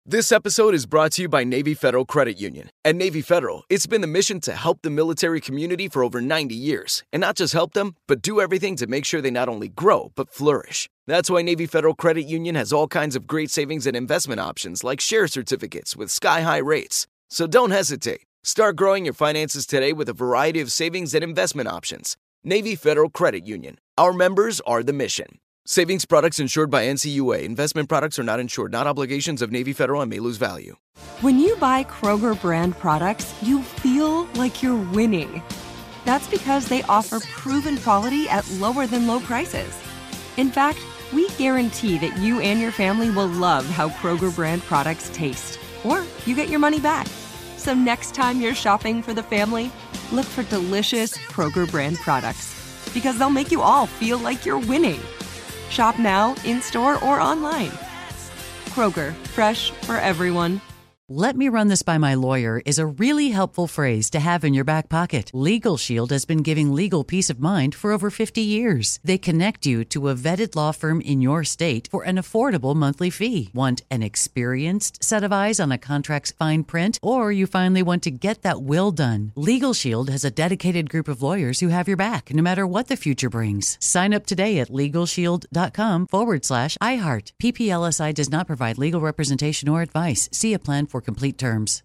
This episode is brought to you by Navy Federal Credit Union. At Navy Federal, it's been the mission to help the military community for over 90 years. And not just help them, but do everything to make sure they not only grow, but flourish. That's why Navy Federal Credit Union has all kinds of great savings and investment options like share certificates with sky-high rates. So don't hesitate. Start growing your finances today with a variety of savings and investment options. Navy Federal Credit Union. Our members are the mission. Savings products insured by NCUA. Investment products are not insured, not obligations of Navy Federal and may lose value. When you buy Kroger brand products, you feel like you're winning. That's because they offer proven quality at lower than low prices. In fact, we guarantee that you and your family will love how Kroger brand products taste, or you get your money back. So next time you're shopping for the family, look for delicious Kroger brand products, because they'll make you all feel like you're winning. Shop now, in-store, or online. Kroger, fresh for everyone. "Let me run this by my lawyer" is a really helpful phrase to have in your back pocket. Legal Shield has been giving legal peace of mind for over 50 years. They connect you to a vetted law firm in your state for an affordable monthly fee. Want an experienced set of eyes on a contract's fine print? Or you finally want to get that will done? Legal Shield has a dedicated group of lawyers who have your back, no matter what the future brings. Sign up today at LegalShield.com/iHeart. PPLSI does not provide legal representation or advice. See a plan for complete terms.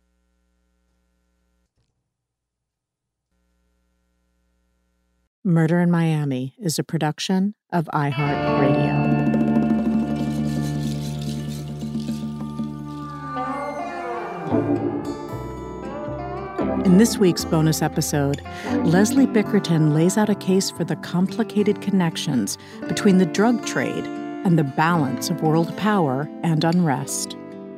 Murder in Miami is a production of iHeartRadio. In this week's bonus episode, Leslie Bickerton lays out a case for the complicated connections between the drug trade and the balance of world power and unrest.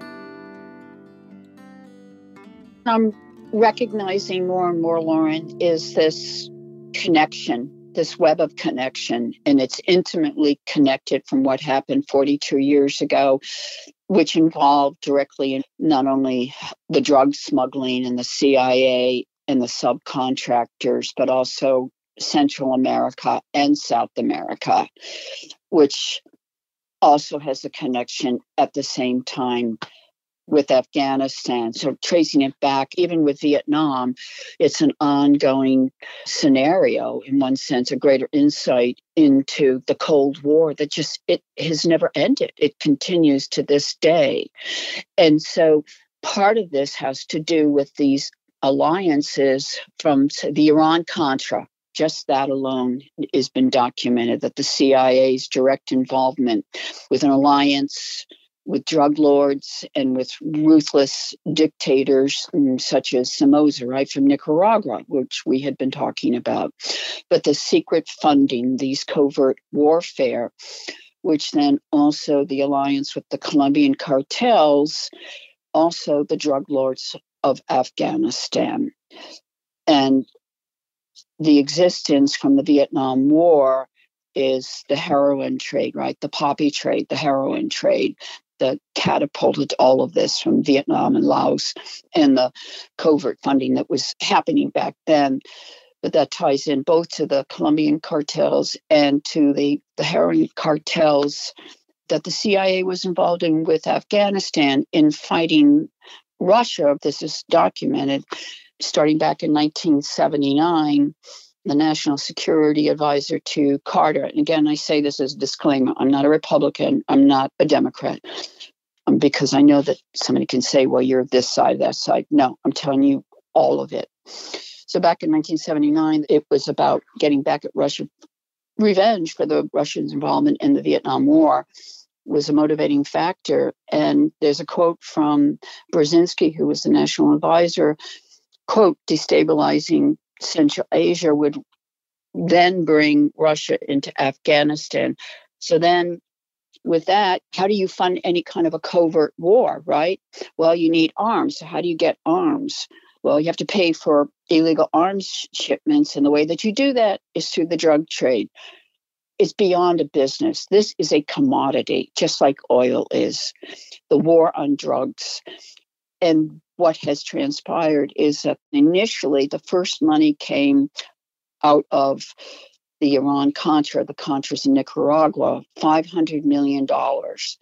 I'm recognizing more and more, Lauren, is this connection, this web of connection, and it's intimately connected from what happened 42 years ago, which involved directly not only the drug smuggling and the CIA and the subcontractors, but also Central America and South America, which also has a connection at the same time with Afghanistan. So tracing it back, even with Vietnam, it's an ongoing scenario, in one sense, a greater insight into the Cold War that it has never ended. It continues to this day. And so part of this has to do with these alliances from the Iran-Contra. Just that alone has been documented, that the CIA's direct involvement with an alliance with drug lords and with ruthless dictators such as Somoza, right, from Nicaragua, which we had been talking about. But the secret funding, these covert warfare, which then also the alliance with the Colombian cartels, also the drug lords of Afghanistan. And the existence from the Vietnam War is the heroin trade, right? The poppy trade, the heroin trade that catapulted all of this from Vietnam and Laos, and the covert funding that was happening back then. But that ties in both to the Colombian cartels and to the heroin cartels that the CIA was involved in with Afghanistan in fighting Russia. This is documented starting back in 1979. The National Security Advisor to Carter. And again, I say this as a disclaimer. I'm not a Republican. I'm not a Democrat. Because I know that somebody can say, well, you're this side, that side. No, I'm telling you all of it. So back in 1979, it was about getting back at Russia. Revenge for the Russians' involvement in the Vietnam War was a motivating factor. And there's a quote from Brzezinski, who was the National Advisor, quote, destabilizing Central Asia would then bring Russia into Afghanistan. So then with that, how do you fund any kind of a covert war, right? Well, you need arms. So how do you get arms? Well, you have to pay for illegal arms shipments. And the way that you do that is through the drug trade. It's beyond a business. This is a commodity, just like oil is. The war on drugs. And what has transpired is that initially the first money came out of the Iran-Contra, the Contras in Nicaragua, $500 million.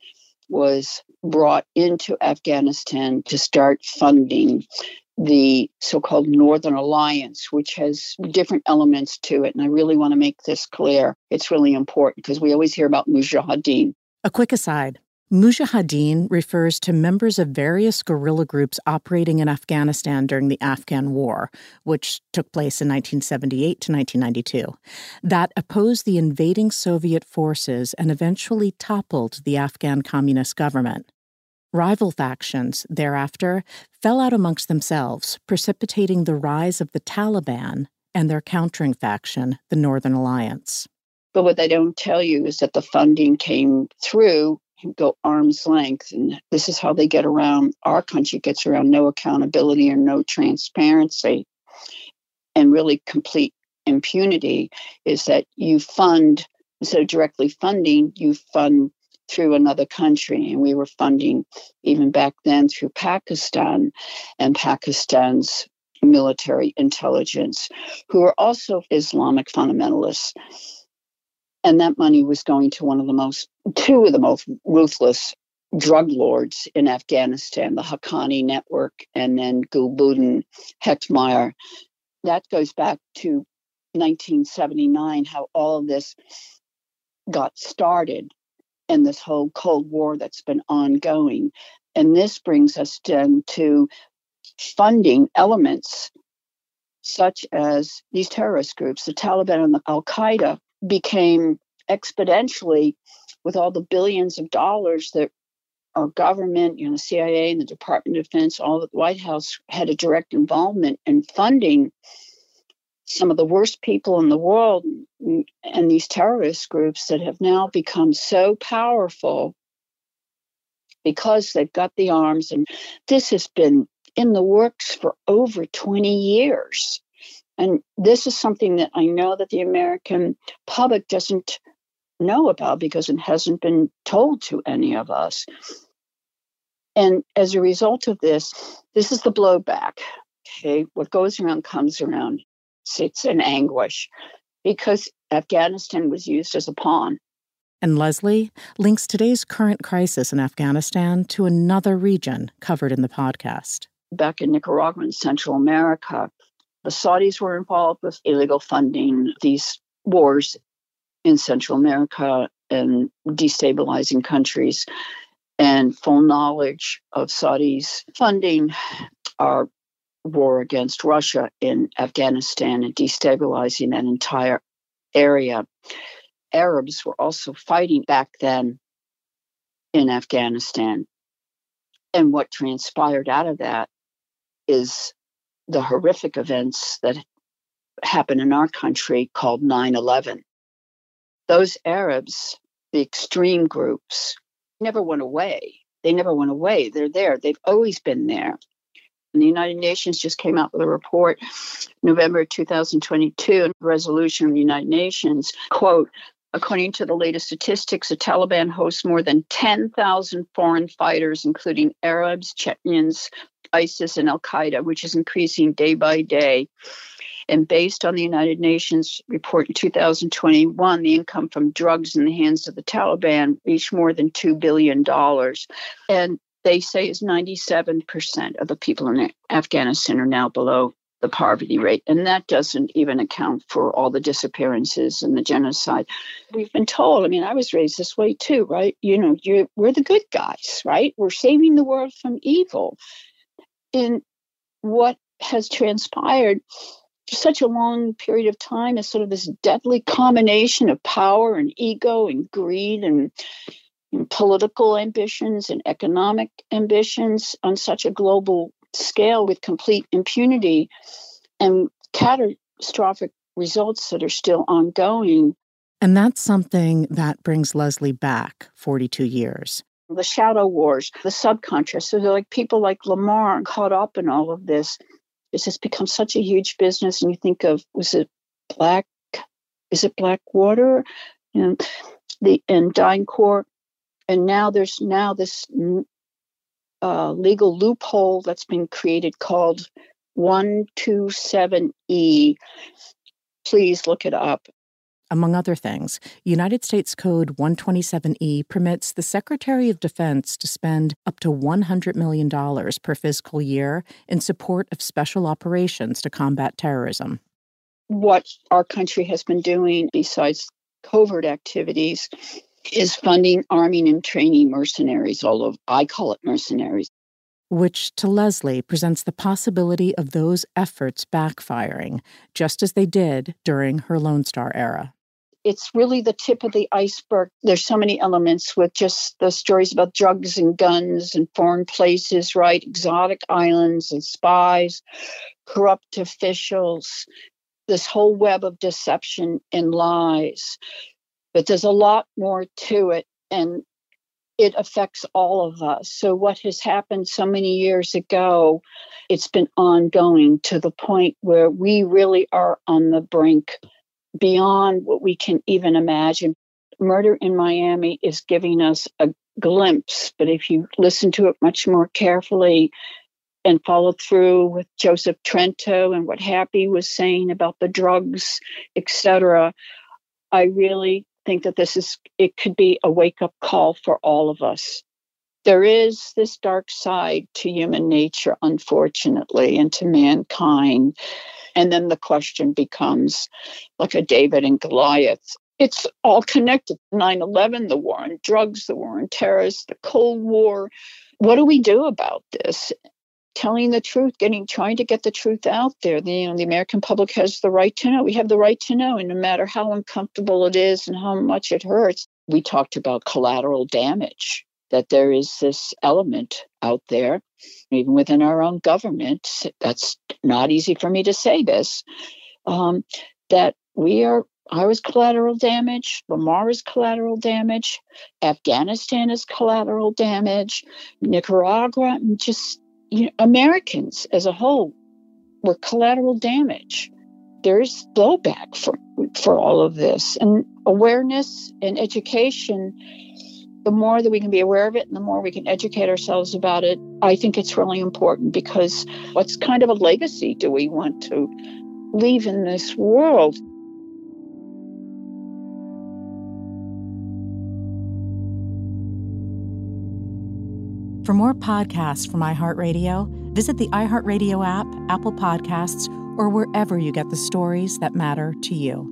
was brought into Afghanistan to start funding the so-called Northern Alliance, which has different elements to it. And I really want to make this clear. It's really important because we always hear about Mujahideen. A quick aside. Mujahideen refers to members of various guerrilla groups operating in Afghanistan during the Afghan War, which took place in 1978 to 1992, that opposed the invading Soviet forces and eventually toppled the Afghan communist government. Rival factions, thereafter, fell out amongst themselves, precipitating the rise of the Taliban and their countering faction, the Northern Alliance. But what they don't tell you is that the funding came through go arm's length. And this is how they get around, our country gets around no accountability or no transparency and really complete impunity, is that you fund, instead of directly funding, you fund through another country. And we were funding even back then through Pakistan and Pakistan's military intelligence, who are also Islamic fundamentalists. And that money was going to two of the most ruthless drug lords in Afghanistan, the Haqqani Network and then Gulbuddin Hekmatyar. That goes back to 1979, how all of this got started and this whole Cold War that's been ongoing. And this brings us then to funding elements such as these terrorist groups, the Taliban and the Al-Qaeda, became exponentially, with all the billions of dollars that our government, the CIA and the Department of Defense, all the White House had a direct involvement in funding some of the worst people in the world and these terrorist groups that have now become so powerful because they've got the arms. And this has been in the works for over 20 years. And this is something that I know that the American public doesn't know about because it hasn't been told to any of us. And as a result of this is the blowback. Okay, what goes around comes around. It's an anguish because Afghanistan was used as a pawn. And Leslie links today's current crisis in Afghanistan to another region covered in the podcast. Back in Nicaragua and Central America, the Saudis were involved with illegal funding these wars in Central America and destabilizing countries, and full knowledge of Saudis funding our war against Russia in Afghanistan and destabilizing that entire area. Arabs were also fighting back then in Afghanistan. And what transpired out of that is the horrific events that happened in our country called 9/11. Those Arabs, the extreme groups, never went away. They never went away. They're there. They've always been there. And the United Nations just came out with a report, November 2022, a resolution of the United Nations, quote, according to the latest statistics, the Taliban hosts more than 10,000 foreign fighters, including Arabs, Chechens, ISIS, and Al-Qaeda, which is increasing day by day. And based on the United Nations report in 2021, the income from drugs in the hands of the Taliban reached more than $2 billion. And they say is 97% of the people in Afghanistan are now below the poverty rate. And that doesn't even account for all the disappearances and the genocide. We've been told, I was raised this way too, right? We're the good guys, right? We're saving the world from evil. And what has transpired for such a long period of time is sort of this deadly combination of power and ego and greed and political ambitions and economic ambitions on such a global scale with complete impunity and catastrophic results that are still ongoing. And that's something that brings Leslie back 42 years. The shadow wars, the subcontractors, so they're like people like Lamar caught up in all of this. It's just become such a huge business. And you think of, Blackwater? And DynCorp. And now there's this legal loophole that's been created called 127E. Please look it up. Among other things, United States Code 127E permits the Secretary of Defense to spend up to $100 million per fiscal year in support of special operations to combat terrorism. What our country has been doing, besides covert activities, is funding, arming, and training mercenaries all over. I call it mercenaries. Which, to Leslie, presents the possibility of those efforts backfiring, just as they did during her Lone Star era. It's really the tip of the iceberg. There's so many elements with just the stories about drugs and guns and foreign places, right? Exotic islands and spies, corrupt officials, this whole web of deception and lies. But there's a lot more to it, and it affects all of us. So what has happened so many years ago, it's been ongoing to the point where we really are on the brink beyond what we can even imagine. Murder in Miami is giving us a glimpse, but if you listen to it much more carefully and follow through with Joseph Trento and what Happy was saying about the drugs, etc., I really think that it could be a wake-up call for all of us. There is this dark side to human nature, unfortunately, and to mankind. And then the question becomes like a David and Goliath. It's all connected. 9/11, the war on drugs, the war on terrorists, the Cold War. What do we do about this? Telling the truth, trying to get the truth out there. The American public has the right to know. We have the right to know, and no matter how uncomfortable it is and how much it hurts. We talked about collateral damage, that there is this element out there, even within our own government. That's not easy for me to say this, that I was collateral damage, Lamar is collateral damage, Afghanistan is collateral damage, Nicaragua, and just Americans as a whole were collateral damage. There's blowback for all of this. And awareness and education, the more that we can be aware of it and the more we can educate ourselves about it, I think it's really important, because what kind of a legacy do we want to leave in this world? For more podcasts from iHeartRadio, visit the iHeartRadio app, Apple Podcasts, or wherever you get the stories that matter to you.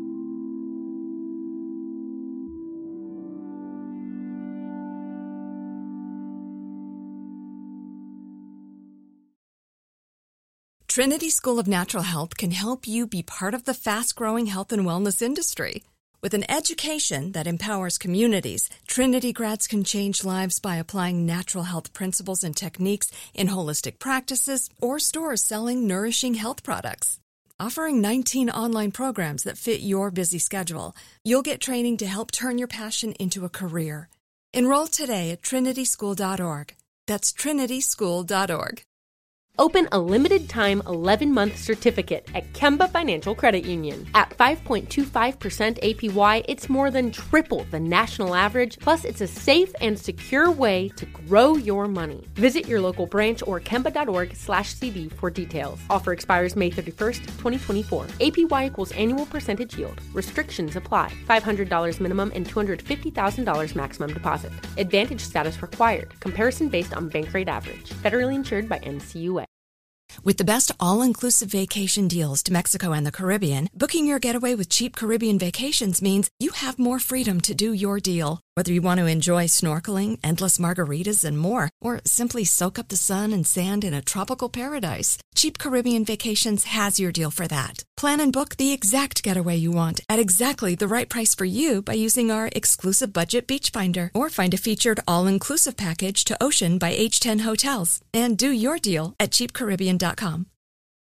Trinity School of Natural Health can help you be part of the fast-growing health and wellness industry. With an education that empowers communities, Trinity grads can change lives by applying natural health principles and techniques in holistic practices or stores selling nourishing health products. Offering 19 online programs that fit your busy schedule, you'll get training to help turn your passion into a career. Enroll today at trinityschool.org. That's trinityschool.org. Open a limited-time 11-month certificate at Kemba Financial Credit Union. At 5.25% APY, it's more than triple the national average, plus it's a safe and secure way to grow your money. Visit your local branch or kemba.org/cb for details. Offer expires May 31st, 2024. APY equals annual percentage yield. Restrictions apply. $500 minimum and $250,000 maximum deposit. Advantage status required. Comparison based on bank rate average. Federally insured by NCUA. With the best all-inclusive vacation deals to Mexico and the Caribbean, booking your getaway with Cheap Caribbean Vacations means you have more freedom to do your deal. Whether you want to enjoy snorkeling, endless margaritas, and more, or simply soak up the sun and sand in a tropical paradise, Cheap Caribbean Vacations has your deal for that. Plan and book the exact getaway you want at exactly the right price for you by using our exclusive budget beach finder, or find a featured all-inclusive package to Ocean by H10 Hotels, and do your deal at cheapcaribbean.com.